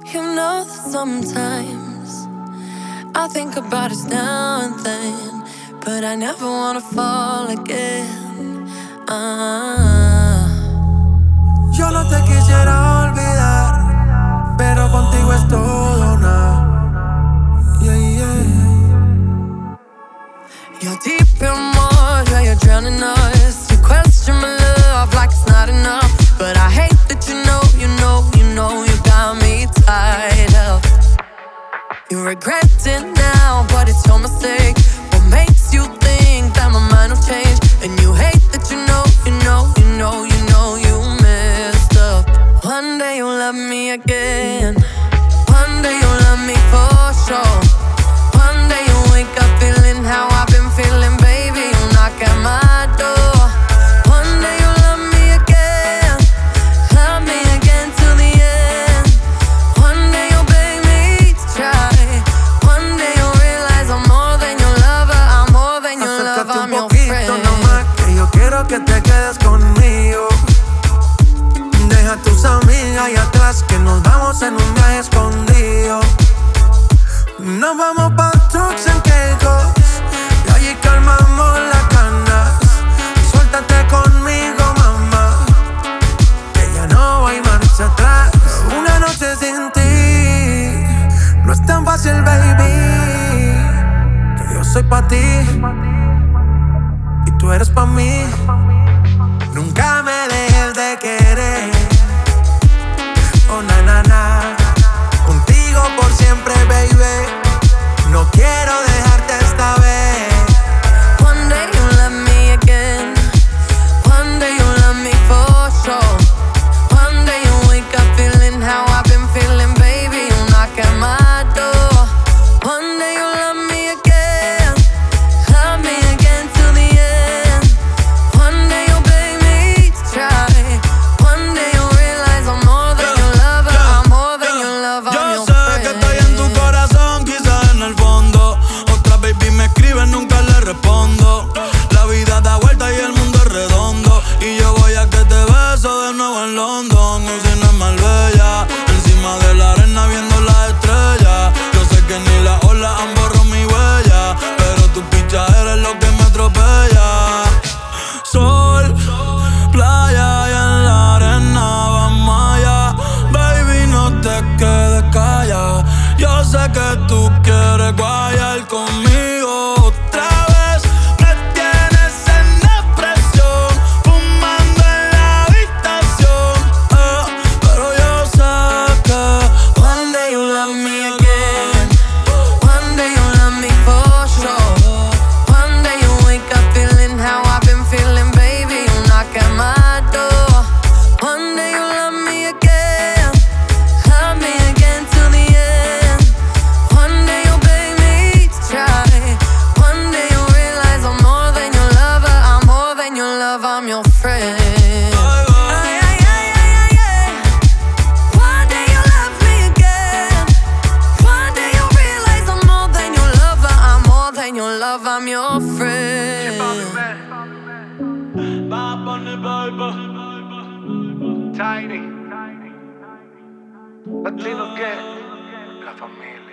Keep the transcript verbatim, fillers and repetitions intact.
You know that sometimes I think about us now and then, but I never wanna fall again. Ah. Yo no te quisiera olvidar, pero contigo es todo nada. Yeah, yeah. You're deep in water, you're drowning us. You question my love like it's not enough, but I hate that you know, you know, you know you got me tied up. You regret it now, but it's your mistake. What makes you think that my mind will change? And you hate that you know, you know, you know, you know you messed up. One day you'll love me again. One day you'll love me for sure. One day you'll wake up feeling how I've been feeling, baby. You'll knock at my door. One day you'll love me again. Love me again till the end. One day you'll beg me to try. One day you'll realize I'm more than your lover. I'm more than your love, Acércate I'm un your poquito friend. nomás, que yo quiero que te quedes conmigo. Deja a tus amigas ahí atrás, que nos vamos en un viaje escondido. Nos vamos pa' Turks and Caicos, y allí calmamos las ganas. Suéltate conmigo, mamá, que ya no hay marcha atrás. Una noche sin ti no es tan fácil, baby, que yo soy pa' ti y tú eres pa' mí. Nunca me dejes de querer. Oh, na, na, na. Contigo por siempre, baby. No quiero dejarte esta vez. One day you'll love me again. One day you'll love me for sure. One day you'll wake up feeling how I've been feeling, baby. You'll knock at my door. One day you'll love me again. Love me again till the end. One day you'll beg me to try. One day you'll realize I'm more than your lover. I'm more than your love, I'm Yo your sé friend. que estoy en tu corazón, quizás en el fondo. Otra baby me escribe, nunca le respondo. La vida da vuelta y el mundo es redondo. Y yo voy a que te beso de nuevo en London. Usina es Marbella, encima de la arena viendo las estrellas. Yo sé que ni las olas han borrado mi huella, pero tu picha eres lo que me atropella. Sol, playa y en la arena vamos allá. Baby, no te quedes callada. Yo sé que tú quieres guayar conmigo otra vez. Me tienes en depresión, fumando en la habitación, eh, pero yo sé que One day you'll love me again. One day you'll love me for sure. One day you'll wake up feeling how I've been feeling, baby. You'll knock at my door. One day you'll love me again. Love me again till the end. One day you'll beg me to try. One day you'll realize I'm more than your lover. I'm more than your love, I'm your friend. Ay, ay, ay, ay, ay, ay. One day you'll love me again. One day you'll realize I'm more than your lover. I'm more than your love, I'm your friend. Bad Bunny, baby. Tiny. Latino que la familia.